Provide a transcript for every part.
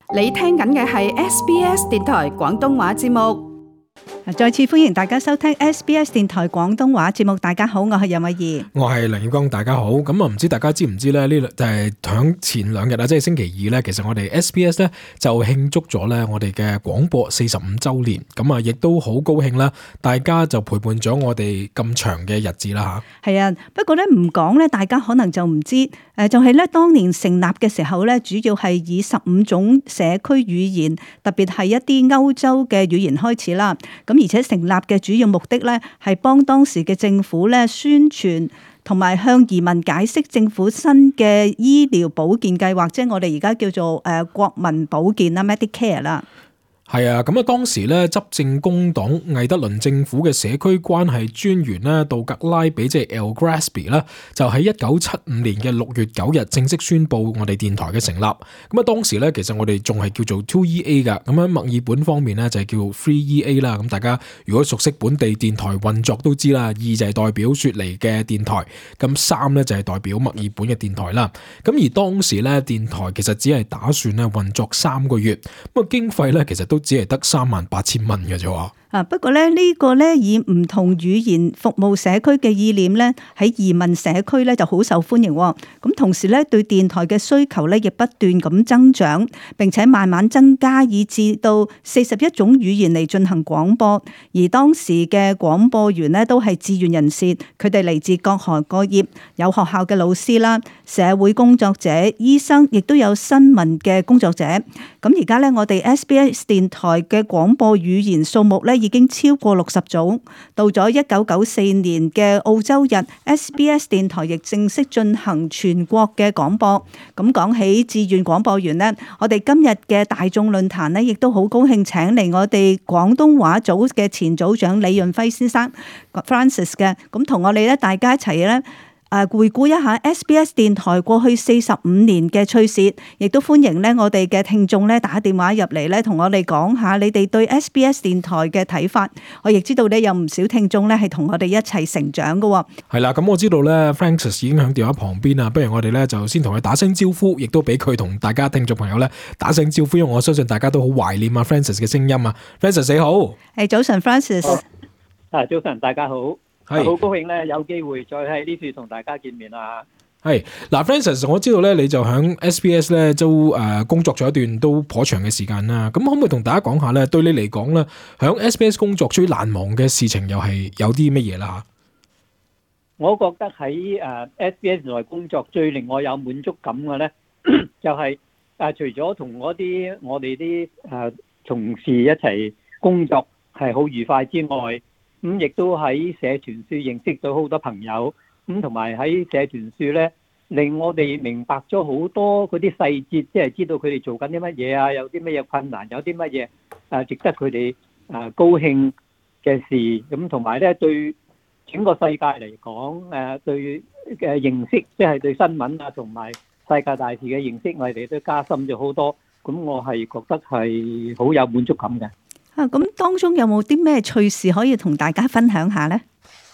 你聽緊嘅係 SBS 電台廣東話節目。 再次歡迎大家收聽 SBS 電台廣東話節目。大家好，我係任慧儀， 我係梁耀光。大家好。咁啊，唔知大家知唔知咧？呢就係響前兩日啊，即係星期二咧，其實我哋 SBS 咧就慶祝咗咧我哋嘅廣播45週年。咁啊，亦都好高興啦，大家就陪伴咗我哋咁長嘅日子啦吓。 係啊，不過咧唔講咧，大家可能就唔知。就係咧，當年成立嘅時候咧，主要係以15種社區語言，特別係一啲歐洲嘅語言開始啦。咁而且成立嘅主要目的咧，係幫當時嘅政府咧宣傳同埋向移民解釋政府新嘅醫療保健計劃，即係我哋而家叫做國民保健啦 Medicare 啦。 係啊，咁啊，當時咧執政工黨魏德倫政府嘅社區關係專員咧杜格拉比，即係 Al Grassby 啦，就喺1975年嘅6月9日正式宣布我哋電台嘅成立。咁啊，當時咧其實我哋仲係叫做 2EA 噶，咁喺墨爾本方面咧就係叫 3EA 啦。咁大家如果熟悉本地電台運作都知啦，2就係代表雪梨嘅電台，咁3咧就係代表墨爾本嘅電台啦。咁而當時咧電台其實只係打算咧運作3個月，咁啊經費咧其實都只係得38,000蚊嘅啫。 不過咧呢個咧以唔同語言服務社區嘅意念咧喺移民社區咧就好受歡迎。咁同時咧對電台嘅需求咧亦不斷咁增長，並且慢慢增加，以至到41種語言嚟進行廣播。而當時嘅廣播員咧都係志願人士，佢哋嚟自各行各業，有學校嘅老師啦、社會工作者、醫生，亦都有新聞嘅工作者。咁而家咧我哋 SBS 電台嘅廣播語言數目咧已經超過60種，到咗1994年嘅澳洲日 SBS 電台亦正式進行全國嘅廣播。咁講起志願廣播員呢，我哋今日嘅大眾論壇呢，亦都好高興請嚟我哋廣東話組嘅前組長李潤輝先生 Francis 嘅，咁同我哋咧大家一齊咧回顧一下 SBS 電台過去45年嘅趣事，亦都歡迎咧我哋嘅聽眾咧打電話入嚟咧，同我哋講下你哋對 SBS 電台嘅睇法。我亦知道咧有唔少聽眾咧係同我哋一齊成長嘅。 係啦，咁我知道咧 Francis 已經響電話旁邊啊，不如我哋咧就先同佢打聲招呼，亦都俾佢同大家聽眾朋友咧打聲招呼，因為我相信大家都好懷念啊 Francis 嘅聲音啊。Francis 你好。 早晨 Francis。 早晨大家好。係好高興咧，有機會再喺呢處同大家見面啊！ 係嗱 ，Francis， 我知道咧，你就喺 SBS 咧都工作咗一段都頗長嘅時間啦。咁可唔可以同大家講下咧？對你嚟講咧，喺 SBS 工作最難忘嘅事情又係有啲乜嘢啦？嚇， 我覺得喺SBS 內工作最令我有滿足感嘅咧，就係除咗同我哋啲同事一齊工作係好愉快之外，咁亦都喺社團處認識到好多朋友，咁同埋喺社團處咧，令我哋明白咗好多嗰啲細節，即係知道佢哋做緊啲乜嘢啊，有啲乜嘢困難，有啲乜嘢值得佢哋高興嘅事，咁同埋咧對整個世界嚟講，對嘅認識，即係對新聞啊同埋世界大事嘅認識，我哋都加深咗好多，咁我係覺得係好有滿足感嘅。 咁當中有冇啲咩趣事可以同大家分享下呢？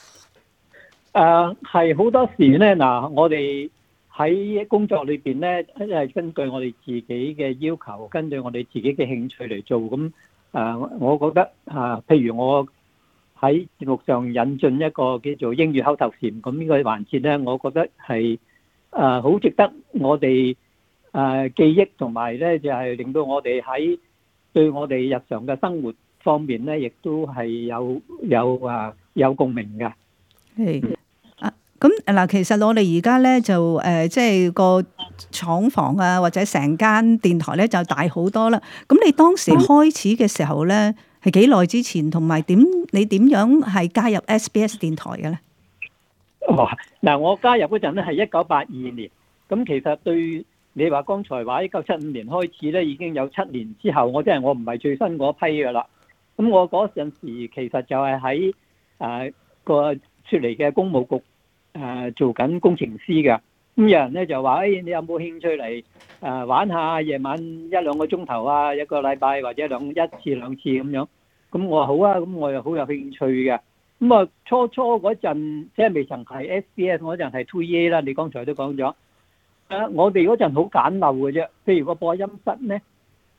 係好多時咧，我哋喺工作裏邊咧，係根據我哋自己嘅要求，根據我哋自己嘅興趣嚟做。咁我覺得譬如我喺節目上引進一個叫做英語口頭禪，咁呢個環節咧，我覺得係好值得我哋記憶，同埋咧就係令到我哋喺對我哋日常嘅生活方面咧，亦都係有共鳴嘅。 咁嗱，其實我哋而家咧就即係個廠房啊，或者成間電台咧就大好多啦。咁你當時開始嘅時候咧，係幾耐之前，同埋你點樣係加入 SBS 電台嘅咧？ 我加入嗰陣咧係1982年，咁其實對你話剛才話1975年開始咧，已經有7年之後，我唔係最新嗰批噶啦。咁我嗰陣時其實就係喺個雪梨嘅公務局做緊工程師嘅。咁有人咧就話：你有冇興趣嚟玩下夜晚1-2個鐘頭啊？一個禮拜或者一次兩次咁樣。咁我話好啊，咁我又好有興趣嘅。咁啊初嗰陣即係未曾係 SBS，嗰陣係 2EA 啦。你剛才都講咗。我哋嗰陣好簡陋嘅啫，譬如個播音室咧，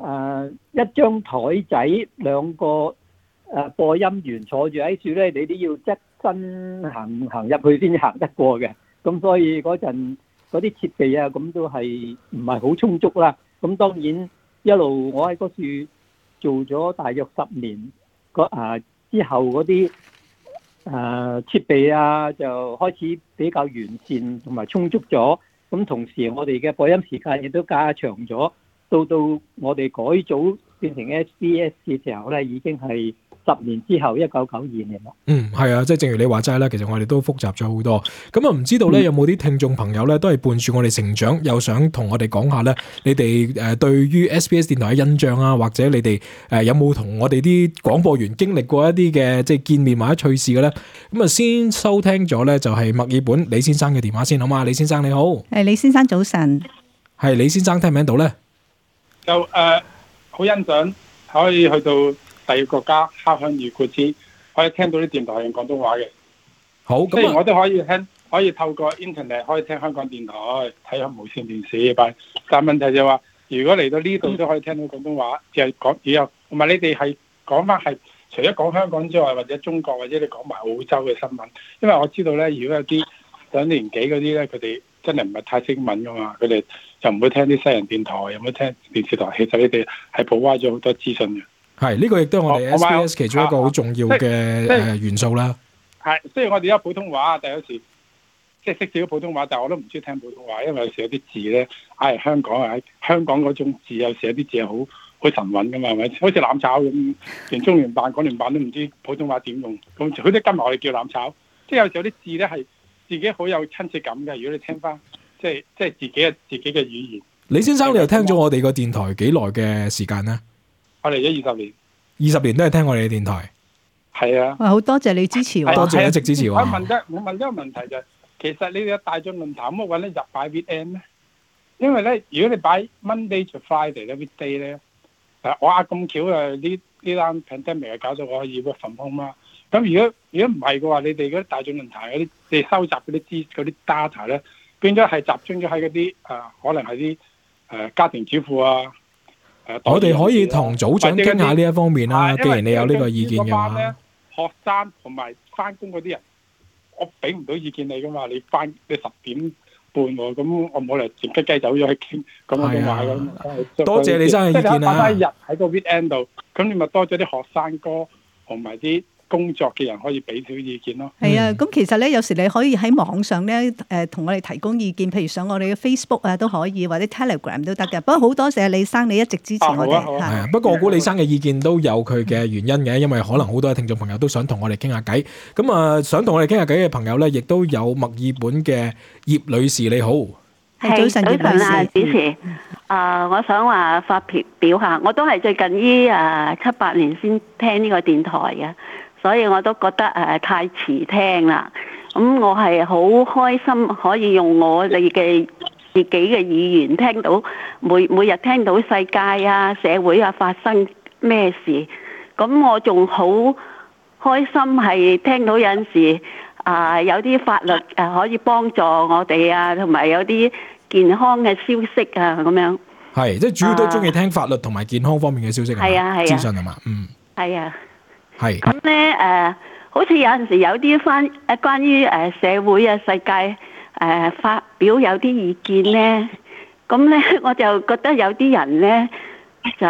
一張台仔兩個播音員坐住喺處咧，你都要側身行入去先行得過嘅。咁所以嗰陣嗰啲設備啊，咁都係唔係好充足啦。咁當然一路我喺嗰處做咗大約10年，之後嗰啲設備啊就開始比較完善同埋充足咗。咁同時我哋嘅播音時間亦都加長咗。到我哋改組變成 SBS 嘅時候咧，已經係10年之後，1992年啦。 係啊，即係正如你話齋啦，其實我哋都複雜咗好多。咁啊，唔知道咧有冇啲聽眾朋友咧，都係伴住我哋成長，又想同我哋講下咧，你哋對於 SBS 電台嘅印象啊，或者你哋有冇同我哋啲廣播員經歷過一啲嘅即係見面或者趣事嘅咧？咁啊，先收聽咗咧就係墨爾本李先生嘅電話先，好嘛？李先生你好。 李先生早晨。 係李先生聽唔聽到咧？ 就好欣賞可以去到第二個國家敲響魚鼓之，可以聽到啲電台用廣東話嘅。 好，咁我都可以聽，可以透過 internet 可以聽香港電台，睇下無線電視。但問題就話，如果嚟到呢度都可以聽到廣東話，就係講以後，同埋你哋係講翻係除咗講香港之外，或者中國或者你講埋澳洲嘅新聞。因為我知道咧，如果有啲2年幾嗰啲咧，佢哋真係唔係太識文噶嘛，佢哋就唔會聽啲西人電台，又唔會聽電視台。其實你哋係補挖咗好多資訊嘅。 係呢個亦都係我哋 SBS 其中一個好重要嘅元素啦。 係，雖然我哋有普通話，但有時即係識少少普通話，但係我都唔中意聽普通話，因為有時有啲字咧，香港嗰種字，有時有啲字係好神韻噶嘛，係咪？好似攬炒咁，連中聯辦、港聯辦都唔知普通話點用，咁佢都跟埋我哋叫攬炒。即係有時有啲字咧係自己好有親切感嘅。如果你聽翻，即係自己嘅語言。 李先生，你又聽咗我哋個電台幾耐嘅時間呢？ 我嚟咗20年 ，20年都係聽我哋嘅電台。 係啊， 好多謝你支持， 多謝一直支持我。 我問一個問題就係，其實你哋嘅大眾論壇冇揾得入擺 weekend 咧？因為咧，如果你擺 Monday to Friday 咧 weekday 咧，我咁巧呢單 pandemic 搞到我可以 work from home 啦。咁如果唔係嘅話，你哋嗰啲大眾論壇嗰啲，你收集嗰啲 data 咧，變咗係集中咗喺嗰啲可能係啲家庭主婦啊。 我哋可以同組長傾下呢一方面啦。既然你有呢個意見嘅話， 學生同埋翻工嗰啲人，我俾唔到意見你噶嘛？你10點半喎，咁我冇嚟靜雞雞走咗去傾咁樣話咁。 多謝李生嘅意見啊！ 即係日喺個 weekend 度，咁你咪多咗啲學生哥同埋啲工作嘅人可以俾少意見咯。 係啊，咁其實咧，有時你可以喺網上咧，同我哋提供意見，譬如上我哋嘅 Facebook 啊都可以，或者 Telegram 都得嘅。不過好多謝李生，你一直支持我哋。 係啊，不過我估李生嘅意見都有佢嘅原因嘅，因為可能好多聽眾朋友都想同我哋傾下偈。咁啊，想同我哋傾下偈嘅朋友咧，亦都有墨爾本嘅葉女士，你好。 係早晨，葉女士。 主持，我想話發表下，我都係最近呢7-8年先聽呢個電台嘅。所以我都覺得太遲聽啦，咁我係好開心可以用我哋嘅自己嘅語言聽到每日聽到世界啊、社會啊發生咩事，咁我仲好開心係聽到有陣時有啲法律可以幫助我哋啊，同埋有啲健康嘅消息啊咁樣。 係，即係主要都中意聽法律同埋健康方面嘅消息啊，資訊係嘛？ 係啊。 係咁咧，好似有陣時有啲關於社會啊、世界發表有啲意見咧，咁咧我就覺得有啲人咧就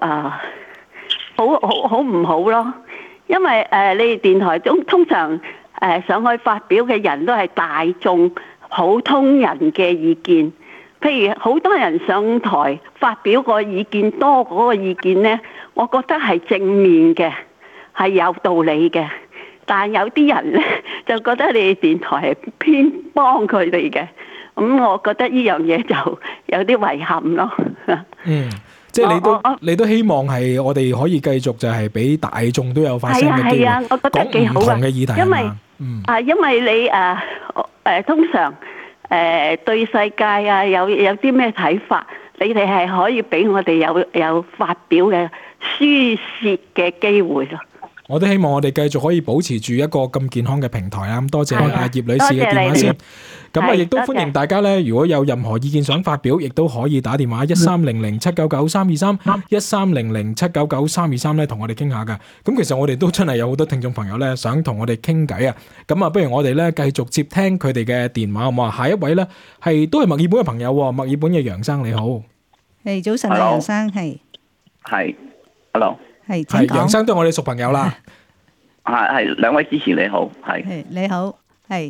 好唔好咯，因為你哋電台中通常上去發表嘅人都係大眾普通人嘅意見，譬如好多人上台發表個意見多嗰個意見咧，我覺得係正面嘅。係有道理嘅，但係有啲人咧就覺得你哋電台係偏幫佢哋嘅，咁我覺得呢樣嘢就有啲遺憾咯。 即係你都希望係我哋可以繼續就係俾大眾都有發聲嘅機會， 我覺得幾好嘅議題， 因為你通常對世界啊有啲咩睇法，你哋係可以俾我哋有發表嘅書寫嘅機會咯。 我都希望我哋繼續可以保持住一個咁健康嘅平台啦。咁多謝阿葉女士嘅電話先。咁啊，亦都歡迎大家咧，如果有任何意見想發表，亦都可以打電話1300-799-323 1300-799-323咧，同我哋傾下噶。咁其實我哋都真係有好多聽眾朋友咧，想同我哋傾偈啊。咁啊，不如我哋咧繼續接聽佢哋嘅電話好唔好啊？下一位咧都係墨爾本嘅朋友，墨爾本嘅楊生你好。 係早晨啊，楊生係 ，hello， 係請講。 楊生都係我哋熟朋友啦。 係兩位主持你好，係你好，係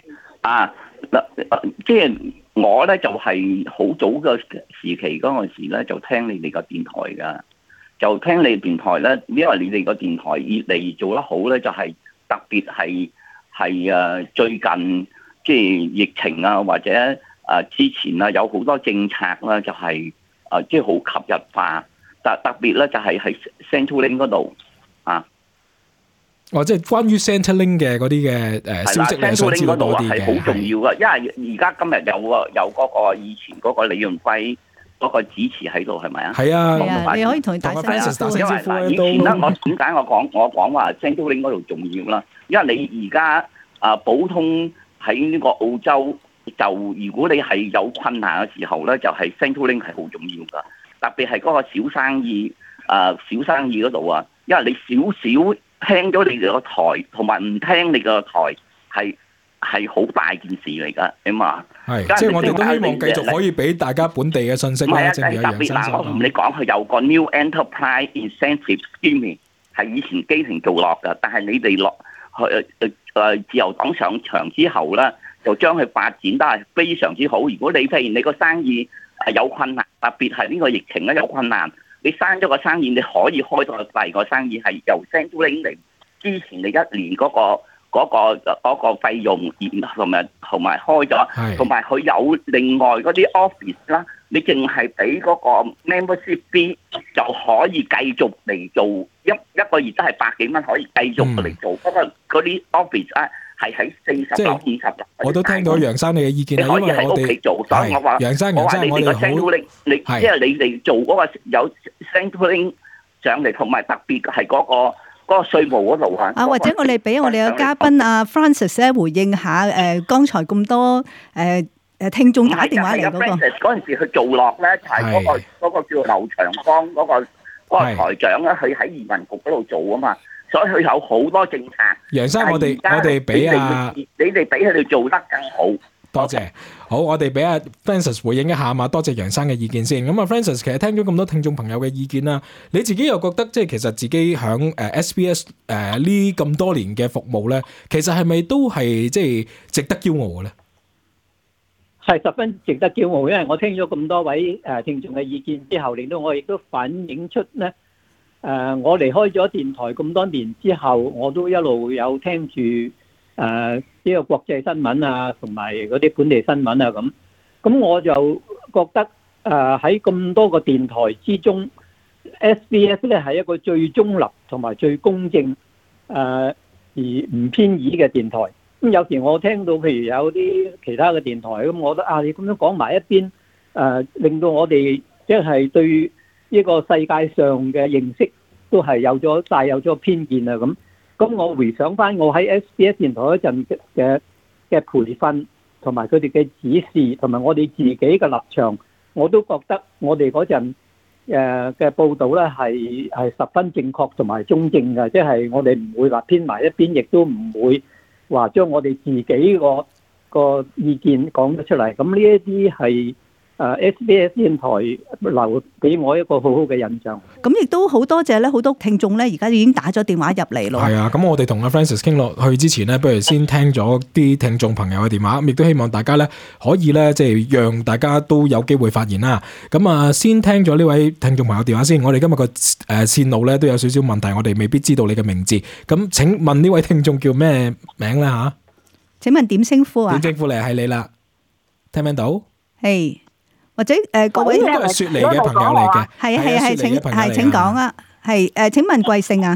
即係我咧就係好早嘅時期嗰陣時咧，就聽你哋個電台噶，就聽你哋電台咧，因為你哋個電台越嚟越做得好咧，就係特別係最近即係疫情啊，或者之前啊有好多政策啦，就係即係好吸引化，特別咧就係喺 Centrelink 嗰度啊。 即係關於 Centrelink 嘅嗰啲嘅消息咧，想知道多啲嘅。係好重要噶，因為而家今日有嗰個以前嗰個李潤輝嗰個主持喺度，係咪啊？係啊，你可以同佢打聲招呼。 因為以前咧，點解我講話 Centrelink 嗰度重要啦？因為你而家普通喺呢個澳洲，就如果你係有困難嘅時候咧，就係 Centrelink 係好重要噶。特別係嗰個小生意嗰度啊，因為你少少聽咗你哋個台，同埋唔聽你個台，係好大件事嚟噶，咁啊， 即係我哋都希望繼續可以俾大家本地嘅信息啦。 特別嗱，我同你講，佢有個 New Enterprise Incentive Scheme 係以前基廷做落噶，但係你哋落去自由黨上場之後咧，就將佢發展得係非常之好。如果你譬如你個生意有困難，特別係呢個疫情咧有困難，你刪咗個生意，你可以開到第二個生意，係由 Centrelink 嚟之前你一年嗰個費用，同埋開咗，同埋佢有另外嗰啲 office 啦，你淨係俾嗰個 membership fee 就可以繼續嚟做一個月都係100幾蚊可以繼續嚟做，不過嗰啲 office 啊係喺40到50度。 我都聽到楊生你嘅意見， 你可以喺屋企做，所以我話楊生你哋個 Centrelink，你即係你哋做嗰個有 Centrelink 上嚟，同埋特別係嗰個稅務嗰度啊。 或者我哋俾我哋嘅嘉賓阿 Francis 咧回應下剛才咁多聽眾打電話嚟嗰個。 嗰陣時佢做落咧，就係嗰個叫劉長江嗰個台長咧，佢喺移民局嗰度做啊嘛。所以佢有好多政策。 楊生，我哋俾你哋俾佢哋做得更好。 多謝。好，我哋俾阿 Francis 回應一下嘛。多謝楊生嘅意見先。咁啊 ，Francis 其實聽咗咁多聽眾朋友嘅意見啦，你自己又覺得即係其實自己響SBS 呢咁多年嘅服務咧，其實係咪都係即係值得驕傲嘅咧？ 係十分值得驕傲，因為我聽咗咁多位聽眾嘅意見之後，令到我亦都反映出咧。我離開咗電台咁多年之後，我都一路有聽住呢個國際新聞啊，同埋嗰啲本地新聞啊咁我就覺得喺咁多個電台之中 SBS 咧係一個最中立同埋最公正而唔偏倚嘅電台。咁有時我聽到譬如有啲其他嘅電台咁，我覺得你咁樣講埋一邊，令到我哋即係對呢個世界上嘅認識都係帶有咗偏見啊咁我回想翻我喺 SBS 電台嗰陣嘅培訓同埋佢哋嘅指示同埋我哋自己嘅立場，我都覺得我哋嗰陣嘅報導咧係十分正確同埋中正嘅，即係我哋唔會話偏埋一邊，亦都唔會話將我哋自己個意見講咗出嚟。咁呢一啲係SBS 電台留俾我一個好好嘅印象。 咁亦都好多謝咧，好多聽眾咧，而家已經打咗電話入嚟咯。 係啊，咁我哋同阿 Francis 傾落去之前咧，不如先聽咗啲聽眾朋友嘅電話，亦都希望大家咧可以咧即係讓大家都有機會發言啦。咁啊，先聽咗呢位聽眾朋友電話先。我哋今日個線路咧都有少少問題，我哋未必知道你嘅名字。咁請問呢位聽眾叫咩名咧嚇？ 請問點稱呼啊？ 點稱呼你係你啦？聽唔聽到？ 係。或者各位都係雪梨嘅朋友嚟嘅， 係請講啊，係請問貴姓啊？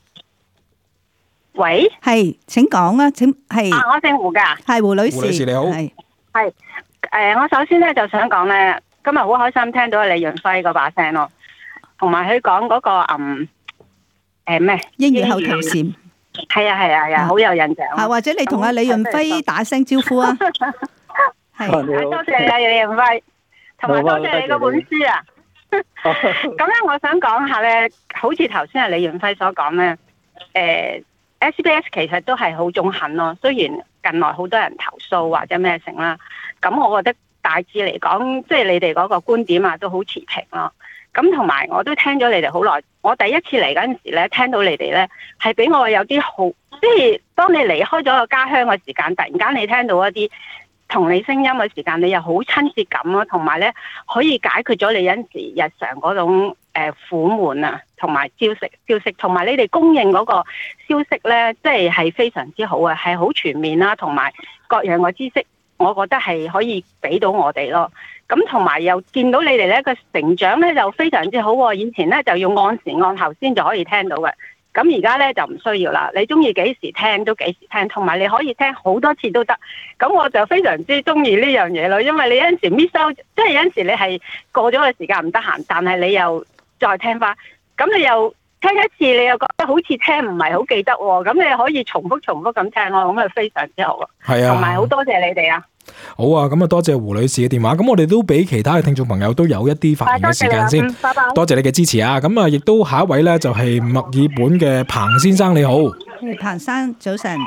喂， 係請講啊，請係。 我姓胡噶， 係胡女士。 胡女士你好。 係我首先咧就想講咧，今日好開心聽到李潤輝嗰把聲咯，同埋佢講嗰個咩英語口頭禪。 係啊，好有印象。 或者你同阿李潤輝打聲招呼啊。係， 多謝你啊，李潤輝，同埋多謝你嗰本書啊。咁咧，我想講下咧，好似頭先阿李潤輝所講咧，SBS 其實都係好中肯咯。雖然近來好多人投訴或者咩成啦，咁我覺得大致嚟講，即係你哋嗰個觀點啊，都好持平咯。咁同埋我都聽咗你哋好耐，我第一次嚟嗰陣時咧，聽到你哋咧係俾我有啲好，即係當你離開咗個家鄉嘅時間，突然間你聽到一啲同你聲音嘅時間，你又好親切感咯，同埋咧可以解決咗你有陣時日常嗰種苦悶啊，同埋消息，同埋你哋供應嗰個消息咧，即係非常之好啊，係好全面啦，同埋各樣嘅知識，我覺得係可以俾到我哋咯。咁同埋又見到你哋咧個成長咧就非常之好喎，以前咧就要按時按後先就可以聽到嘅，咁而家咧就唔需要啦，你中意幾時聽都幾時聽，同埋你可以聽好多次都得，咁我就非常之中意呢樣嘢咯，因為你有陣時 miss out，即係有陣時你係過咗個時間唔得閒，但係你又再聽翻，咁你又聽一次你又覺得好似聽唔係好記得喎，咁你可以重複咁聽咯，咁啊非常之好啊，係啊，同埋好多謝你哋啊。 好啊，咁啊多謝胡女士嘅電話，咁我哋都俾其他嘅聽眾朋友都有一啲發言嘅時間先，多謝你嘅支持啊！咁啊，亦都下一位咧就係墨爾本嘅彭先生，你好。 彭生早晨。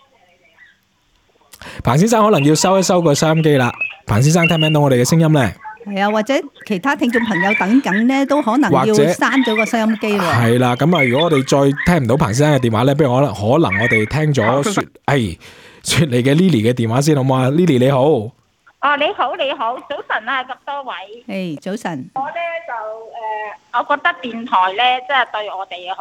彭先生可能要收一收個收音機啦。彭先生聽唔聽到我哋嘅聲音咧？ 係啊，或者其他聽眾朋友等緊咧，都可能要閂咗個收音機喎。 係啦，咁啊，如果我哋再聽唔到彭先生嘅電話咧，不如可能我哋聽咗雪梨嘅 Lily 嘅電話先好唔好啊 ？Lily 你好。 你好，早晨啊，咁多位。 早晨。 我咧就我覺得電台咧，即係對我哋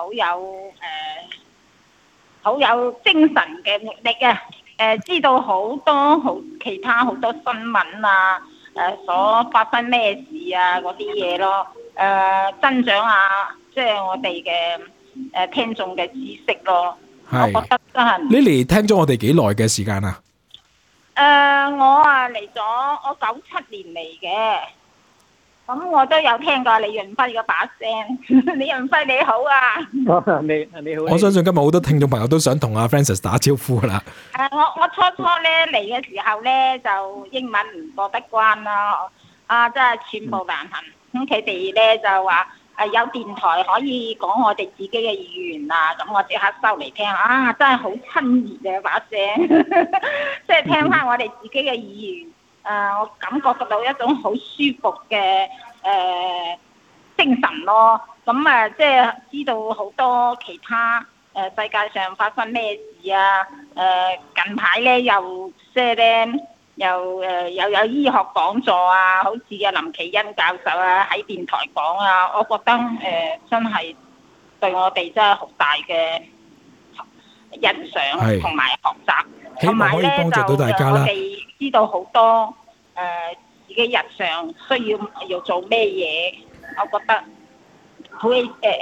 好有精神嘅活力啊！知道好多其他好多新聞啊，所發生咩事啊嗰啲嘢咯，增長啊，即係我哋嘅聽眾嘅知識咯。我覺得真係。 Lily 聽咗我哋幾耐嘅時間啊？ 我嚟咗，我97年嚟嘅，咁我都有聽過李潤輝嗰把聲。李潤輝你好啊！ 你好。 我相信今日好多聽眾朋友都想同阿 Francis 打招呼啦。 我初咧嚟嘅時候咧，就英文唔過得關啦，真係寸步難行。咁佢哋咧就話。有電台可以講我哋自己嘅語言啊，咁我即刻收嚟聽啊，真係好親熱嘅把聲，即係聽翻我哋自己嘅語言，我感覺到一種好舒服嘅精神咯。咁即係知道好多其他世界上發生咩事啊，近排咧又即係咧。又有醫學講座啊，好似阿林奇恩教授啊喺電台講啊，我覺得真係對我哋真係好大嘅欣賞同埋學習， 希望可以幫助到大家啦。 我哋知道好多自己日常需要做咩嘢，我覺得好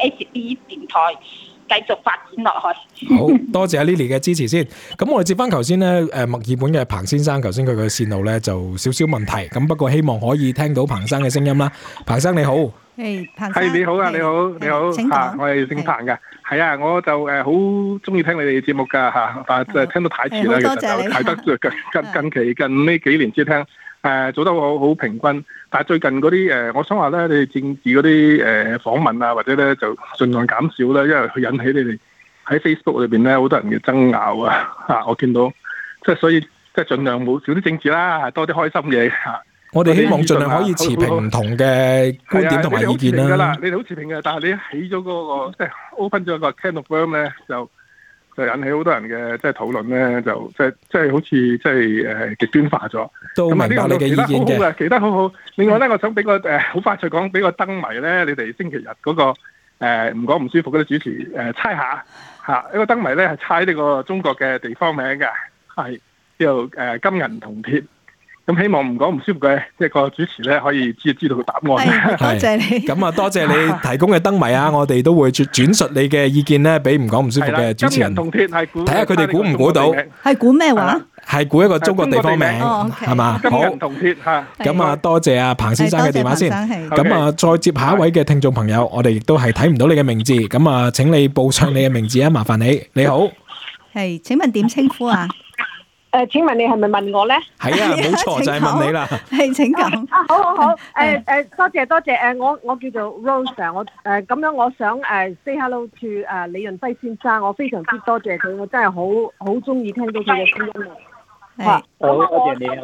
HB 電台。繼續發展落去。 好多謝阿 Lily 嘅支持先。咁我哋接翻頭先咧，墨爾本嘅彭先生，頭先佢嘅線路咧就少少問題。咁不過希望可以聽到彭生嘅聲音啦。彭生你好。 彭生。 你好啊，你好。 請講。 我係姓彭嘅。係啊，我就好中意聽你哋節目㗎嚇，但係聽到太遲啦，其實就睇得近呢幾年先聽。做得好平均，但係最近嗰啲我想話咧，你哋政治嗰啲訪問啊，或者咧就盡量減少啦，因為佢引起你哋喺 Facebook 裏邊咧好多人嘅爭拗啊！我見到即係所以即係盡量冇少啲政治啦，多啲開心嘢嚇。 我哋希望盡量可以持平唔同嘅觀點同埋意見啦。 你哋好持平嘅，但係你起咗嗰個即係 open 咗個 can of worm 咧就引起好多人嘅即係討論咧，就即係好似即係極端化咗。 都明白你嘅意見嘅， 其他好好。另外咧，我想俾個好快脆講，俾個燈謎咧，你哋星期日嗰個唔講唔舒服嗰啲主持猜下嚇，呢個燈謎咧係猜呢個中國嘅地方名嘅，係叫做金銀銅鐵。咁希望唔講唔舒服嘅一個主持咧，可以知道個答案。 多謝你。 咁啊，多謝你提供嘅燈謎啊！我哋都會轉述你嘅意見咧，俾唔講唔舒服嘅主持人。 金銀銅鐵係估， 睇下佢哋估唔估到。 係估咩話？ 係估一個中國地方名， 哦係嘛？好， 金銀銅鐵嚇。 咁啊，多謝阿彭先生嘅電話先。 係多謝彭生係咁啊，再接下一位嘅聽眾朋友，我哋亦都係睇唔到你嘅名字，咁啊，請你報上你嘅名字啊，麻煩你。你好， 係，請問點稱呼啊？ 請問你係咪問我咧？ 係啊，冇錯，就係問你啦。 係，請講。 好，多謝，我叫做 Rose， 我咁樣我想say hello to 李潤輝先生，我非常之多謝佢，我真係好中意聽到佢嘅聲音啊！ 好，多謝你啊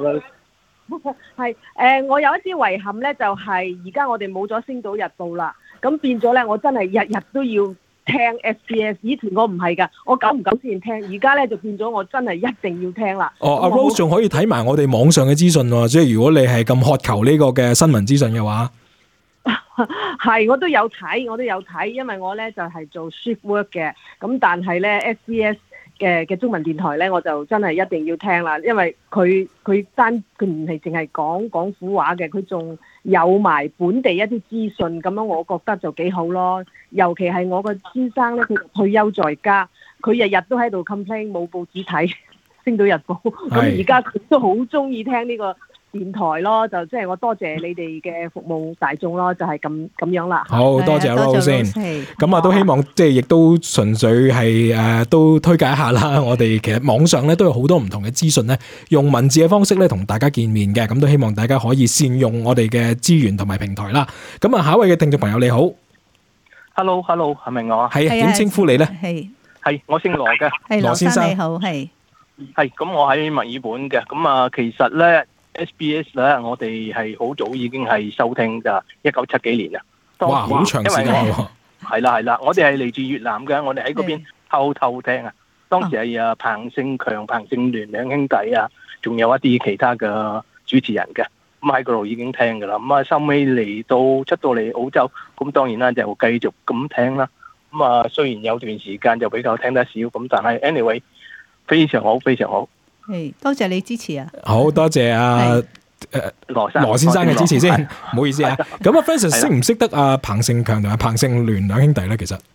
Rose。 係我有一啲遺憾咧，就係而家我哋冇咗《星島日報》啦，咁變咗咧，我真係日日都要聽 SBS， 以前我唔係㗎，我久唔久先聽，而家咧就變咗我真係一定要聽啦。 阿 Rose 仲可以睇埋我哋網上嘅資訊喎，即係如果你係咁渴求呢個嘅新聞資訊嘅話， 係我都有睇，因為我咧就係做 shift work 嘅，咁但係咧 SBS 嘅中文電台咧，我就真係一定要聽啦，因為佢唔係淨係講廣府話嘅，佢仲有埋本地一啲資訊，咁樣我覺得就幾好咯。尤其係我個先生咧，佢退休在家，佢日日都喺度 complain 冇報紙睇《星島日報》，咁而家佢都好中意聽呢個電台咯，就即係我多謝你哋嘅服務大眾咯，就係咁樣啦。 好多謝 Rose 先，咁啊都希望即係亦都純粹係都推介一下啦。我哋其實網上咧都有好多唔同嘅資訊咧，用文字嘅方式咧同大家見面嘅，咁都希望大家可以善用我哋嘅資源同埋平台啦。咁啊，下一位嘅聽眾朋友你好 ，Hello， 係咪我啊？ 係啊，點稱呼你咧？ 係我姓羅嘅， 係羅先生你好，係咁我喺墨爾本嘅，咁啊其實咧。SBS 咧，我哋係好早已經係收聽㗎，1970幾年啊。 哇，好長時間喎！ 係啦，我哋係嚟自越南嘅，我哋喺嗰邊偷聽啊。當時係彭勝強、彭勝聯兩兄弟啊，仲有一啲其他嘅主持人嘅，咁喺嗰度已經聽㗎啦。咁啊，收尾出到嚟澳洲，咁當然啦就繼續咁聽啦。咁啊，雖然有段時間就比較聽得少，咁但係 anyway 非常好，非常好。 多謝你支持啊！ 好多謝羅先生嘅支持先，唔好意思啊。咁啊 Francis 識唔識得彭勝強同埋彭勝聯兩兄弟咧？其實，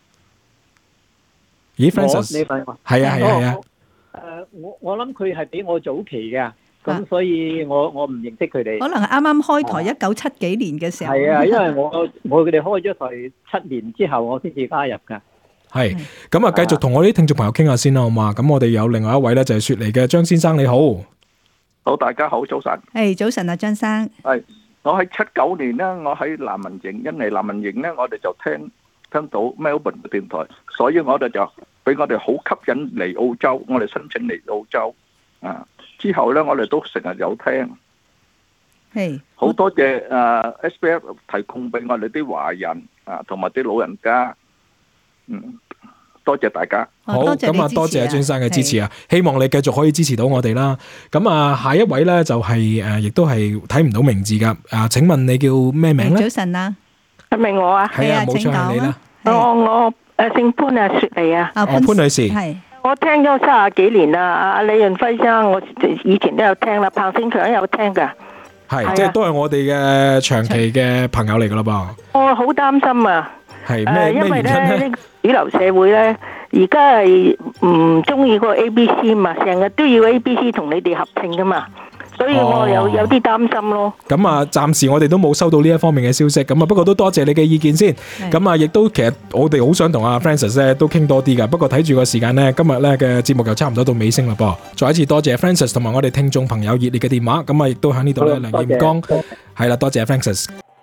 咦 Francis 係啊。 我諗佢係比我早期嘅，咁所以我唔認識佢哋。 可能係啱啱開台1970幾年嘅時候。 係啊，因為我佢哋開咗台7年之後，我先至加入㗎。 係，咁啊，繼續同我啲聽眾朋友傾下先啦，好嘛？咁我哋有另外一位咧，就係雪梨嘅張先生，你好。 好，大家好，早晨。 早晨啊，張生。 係，我喺79年咧，我喺南文營，印尼南文營咧，我哋就聽到 Melbourne 嘅電台，所以我哋就俾我哋好吸引嚟澳洲，我哋申請嚟澳洲啊。之後咧，我哋都成日有聽。好多謝SBS 提供俾我哋啲華人啊，同埋啲老人家。多謝大家。 好，咁啊，多謝張生嘅支持啊！希望你繼續可以支持到我哋啦。咁啊，下一位咧就係亦都係睇唔到名字噶。請問你叫咩名咧？ 早晨啊， 係咪我啊？ 係啊，冇錯係你啦。 我姓潘啊，雪梨啊。 潘女士。 係。 我聽咗30幾年啦，阿李潤輝生，我以前都有聽啦，彭勝強有聽噶。 係，即係都係我哋嘅長期嘅朋友嚟噶啦噃。 我好擔心啊！ 係咩原因咧？ 主流社會咧，而家係唔中意個 ABC 嘛，成日都要 ABC 同你哋合併噶嘛，所以我有啲擔心咯。 咁啊，暫時我哋都冇收到呢一方面嘅消息，咁啊，不過都多謝你嘅意見先。咁啊，亦都其實我哋好想同阿 Francis 咧都傾多啲噶，不過睇住個時間咧，今日咧嘅節目又差唔多到尾聲啦噃。再一次多謝 Francis 同埋我哋聽眾朋友熱烈嘅電話，咁啊，亦都喺呢度咧梁彥剛係啦，多謝 Francis。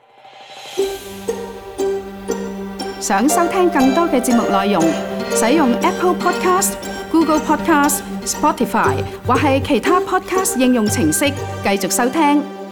想收聽更多嘅節目內容，使用 Apple Podcast、Google Podcast、Spotify 或係其他 Podcast 應用程式繼續收聽。